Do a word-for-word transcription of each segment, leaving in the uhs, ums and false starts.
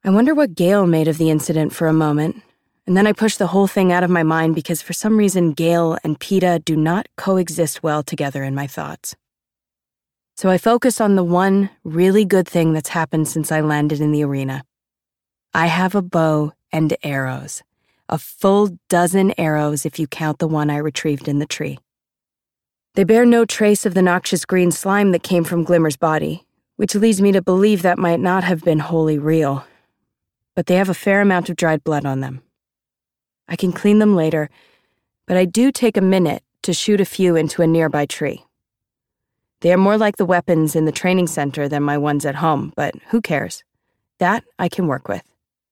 I wonder what Gale made of the incident for a moment, and then I pushed the whole thing out of my mind because for some reason Gale and PETA do not coexist well together in my thoughts. So I focus on the one really good thing that's happened since I landed in the arena. I have a bow and arrows. A full dozen arrows if you count the one I retrieved in the tree. They bear no trace of the noxious green slime that came from Glimmer's body, which leads me to believe that might not have been wholly real. But they have a fair amount of dried blood on them. I can clean them later, but I do take a minute to shoot a few into a nearby tree. They are more like the weapons in the training center than my ones at home, but who cares? That I can work with.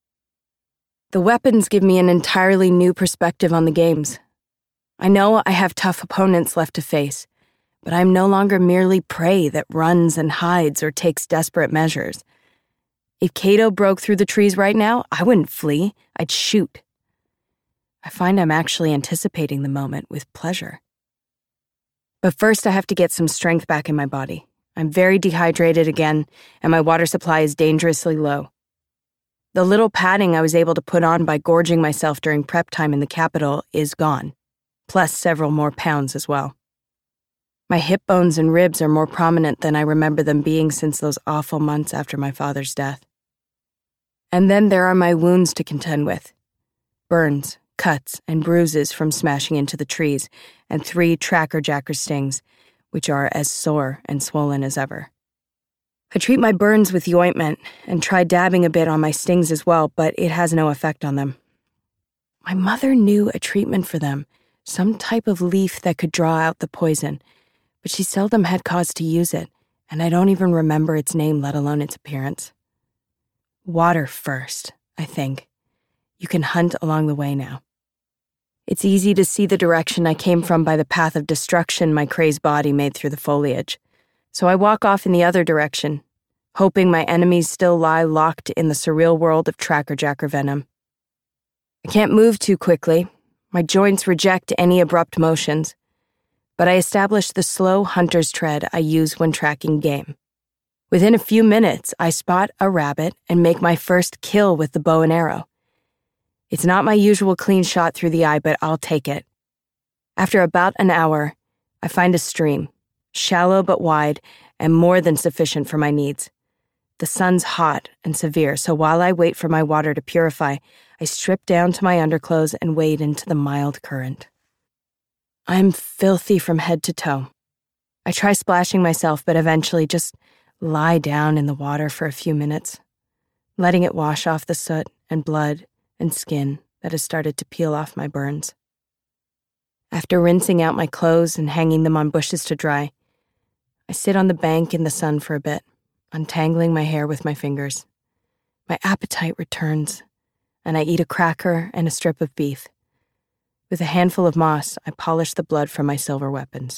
The weapons give me an entirely new perspective on the games. I know I have tough opponents left to face, but I'm no longer merely prey that runs and hides or takes desperate measures. If Kato broke through the trees right now, I wouldn't flee, I'd shoot. I find I'm actually anticipating the moment with pleasure. But first I have to get some strength back in my body. I'm very dehydrated again, and my water supply is dangerously low. The little padding I was able to put on by gorging myself during prep time in the capital is gone, plus several more pounds as well. My hip bones and ribs are more prominent than I remember them being since those awful months after my father's death. And then there are my wounds to contend with. Burns, cuts, and bruises from smashing into the trees, and three tracker-jacker stings, which are as sore and swollen as ever. I treat my burns with the ointment and try dabbing a bit on my stings as well, but it has no effect on them. My mother knew a treatment for them, some type of leaf that could draw out the poison, but she seldom had cause to use it, and I don't even remember its name, let alone its appearance. Water first, I think. You can hunt along the way now. It's easy to see the direction I came from by the path of destruction my crazed body made through the foliage. So I walk off in the other direction, hoping my enemies still lie locked in the surreal world of tracker-jacker venom. I can't move too quickly. My joints reject any abrupt motions, but I establish the slow hunter's tread I use when tracking game. Within a few minutes, I spot a rabbit and make my first kill with the bow and arrow. It's not my usual clean shot through the eye, but I'll take it. After about an hour, I find a stream. Shallow but wide, and more than sufficient for my needs. The sun's hot and severe, so while I wait for my water to purify, I strip down to my underclothes and wade into the mild current. I'm filthy from head to toe. I try splashing myself, but eventually just lie down in the water for a few minutes, letting it wash off the soot and blood and skin that has started to peel off my burns. After rinsing out my clothes and hanging them on bushes to dry, I sit on the bank in the sun for a bit, untangling my hair with my fingers. My appetite returns, and I eat a cracker and a strip of beef. With a handful of moss, I polish the blood from my silver weapons.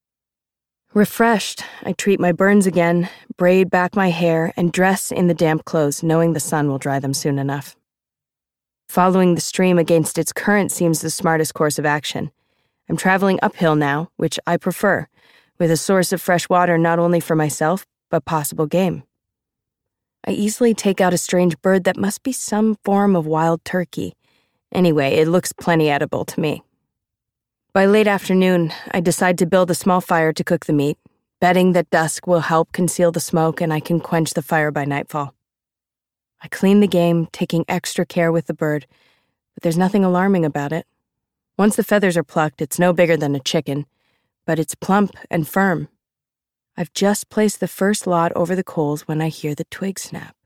Refreshed, I treat my burns again, braid back my hair, and dress in the damp clothes, knowing the sun will dry them soon enough. Following the stream against its current seems the smartest course of action. I'm traveling uphill now, which I prefer, with a source of fresh water not only for myself, but possible game. I easily take out a strange bird that must be some form of wild turkey. Anyway, it looks plenty edible to me. By late afternoon, I decide to build a small fire to cook the meat, betting that dusk will help conceal the smoke and I can quench the fire by nightfall. I clean the game, taking extra care with the bird, but there's nothing alarming about it. Once the feathers are plucked, it's no bigger than a chicken, but it's plump and firm. I've just placed the first lot over the coals when I hear the twig snap.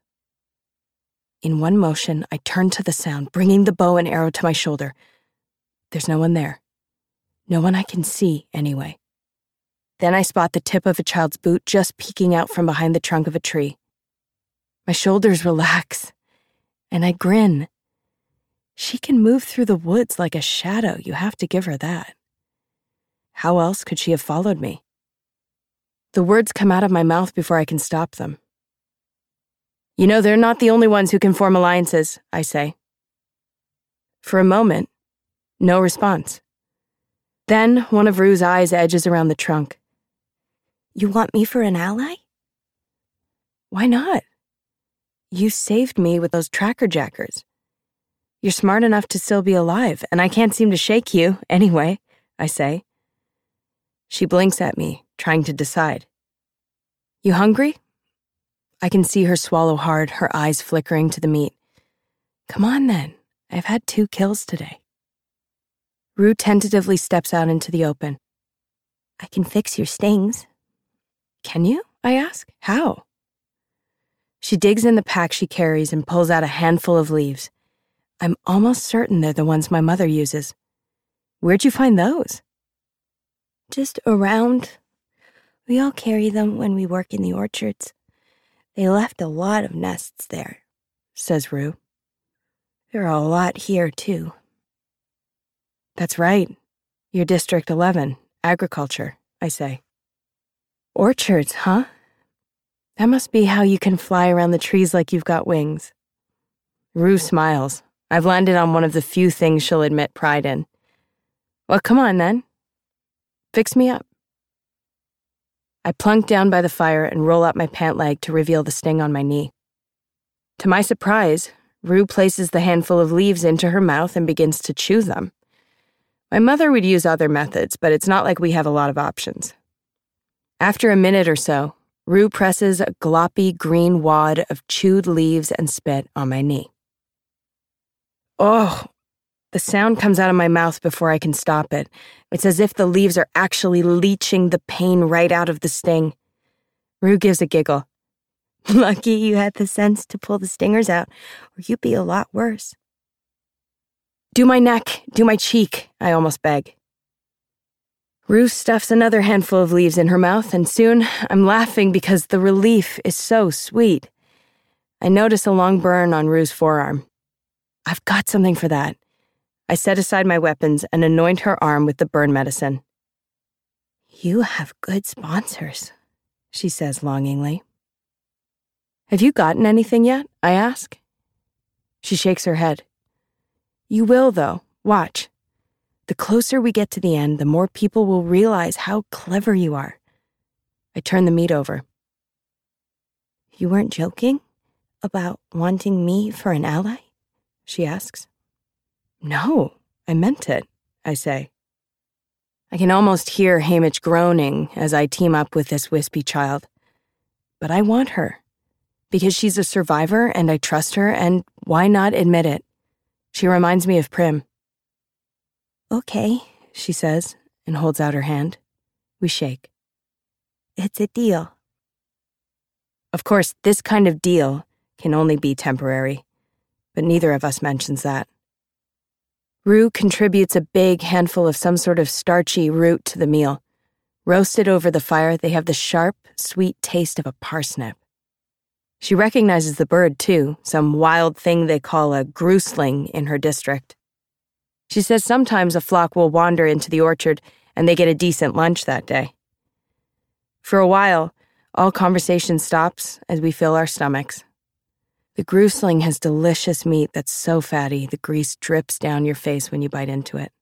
In one motion, I turn to the sound, bringing the bow and arrow to my shoulder. There's no one there. No one I can see, anyway. Then I spot the tip of a child's boot just peeking out from behind the trunk of a tree. My shoulders relax, and I grin. She can move through the woods like a shadow, you have to give her that. How else could she have followed me? The words come out of my mouth before I can stop them. You know, they're not the only ones who can form alliances, I say. For a moment, no response. Then one of Rue's eyes edges around the trunk. You want me for an ally? Why not? You saved me with those tracker jackers. You're smart enough to still be alive, and I can't seem to shake you, anyway, I say. She blinks at me, trying to decide. You hungry? I can see her swallow hard, her eyes flickering to the meat. Come on, then. I've had two kills today. Rue tentatively steps out into the open. I can fix your stings. Can you? I ask. How? She digs in the pack she carries and pulls out a handful of leaves. I'm almost certain they're the ones my mother uses. Where'd you find those? Just around. We all carry them when we work in the orchards. They left a lot of nests there, says Rue. There are a lot here, too. That's right. You're District eleven, agriculture, I say. Orchards, huh? That must be how you can fly around the trees like you've got wings. Rue smiles. I've landed on one of the few things she'll admit pride in. Well, come on, then. Fix me up. I plunk down by the fire and roll up my pant leg to reveal the sting on my knee. To my surprise, Rue places the handful of leaves into her mouth and begins to chew them. My mother would use other methods, but it's not like we have a lot of options. After a minute or so, Rue presses a gloppy green wad of chewed leaves and spit on my knee. Oh, the sound comes out of my mouth before I can stop it. It's as if the leaves are actually leaching the pain right out of the sting. Rue gives a giggle. Lucky you had the sense to pull the stingers out, or you'd be a lot worse. Do my neck, do my cheek, I almost beg. Rue stuffs another handful of leaves in her mouth, and soon I'm laughing because the relief is so sweet. I notice a long burn on Rue's forearm. I've got something for that. I set aside my weapons and anoint her arm with the burn medicine. You have good sponsors, she says longingly. Have you gotten anything yet? I ask. She shakes her head. You will, though. Watch. The closer we get to the end, the more people will realize how clever you are. I turn the meat over. You weren't joking about wanting me for an ally? She asks. No, I meant it, I say. I can almost hear Hamish groaning as I team up with this wispy child. But I want her, because she's a survivor and I trust her, and why not admit it? She reminds me of Prim. Okay, she says, and holds out her hand. We shake. It's a deal. Of course, this kind of deal can only be temporary, but neither of us mentions that. Rue contributes a big handful of some sort of starchy root to the meal. Roasted over the fire, they have the sharp, sweet taste of a parsnip. She recognizes the bird, too, some wild thing they call a grousling in her district. She says sometimes a flock will wander into the orchard and they get a decent lunch that day. For a while, all conversation stops as we fill our stomachs. The grousling has delicious meat that's so fatty the grease drips down your face when you bite into it.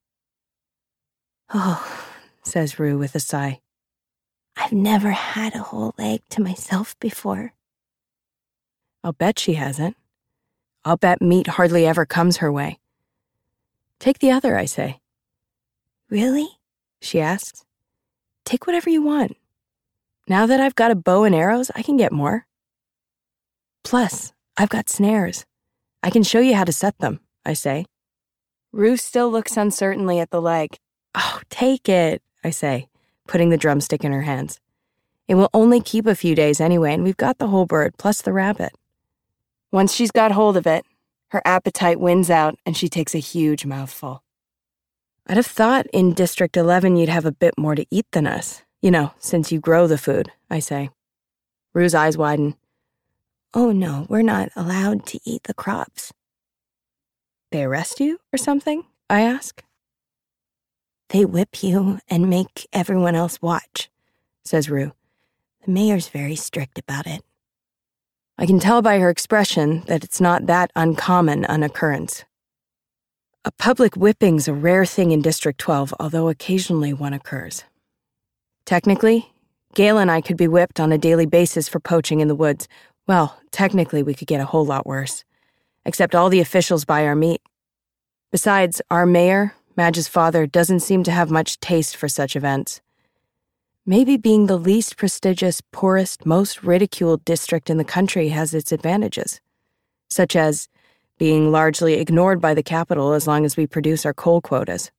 Oh, says Rue with a sigh. I've never had a whole leg to myself before. I'll bet she hasn't. I'll bet meat hardly ever comes her way. Take the other, I say. Really? She asks. Take whatever you want. Now that I've got a bow and arrows, I can get more. Plus, I've got snares. I can show you how to set them, I say. Rue still looks uncertainly at the leg. Oh, take it, I say, putting the drumstick in her hands. It will only keep a few days anyway, and we've got the whole bird, plus the rabbit. Once she's got hold of it, her appetite wins out and she takes a huge mouthful. I'd have thought in District eleven you'd have a bit more to eat than us. You know, since you grow the food, I say. Rue's eyes widen. Oh no, we're not allowed to eat the crops. They arrest you or something? I ask. They whip you and make everyone else watch, says Rue. The mayor's very strict about it. I can tell by her expression that it's not that uncommon an occurrence. A public whipping's a rare thing in District twelve, although occasionally one occurs. Technically, Gail and I could be whipped on a daily basis for poaching in the woods, Well, technically we could get a whole lot worse. Except all the officials buy our meat. Besides, our mayor, Madge's father, doesn't seem to have much taste for such events. Maybe being the least prestigious, poorest, most ridiculed district in the country has its advantages, such as being largely ignored by the capital as long as we produce our coal quotas.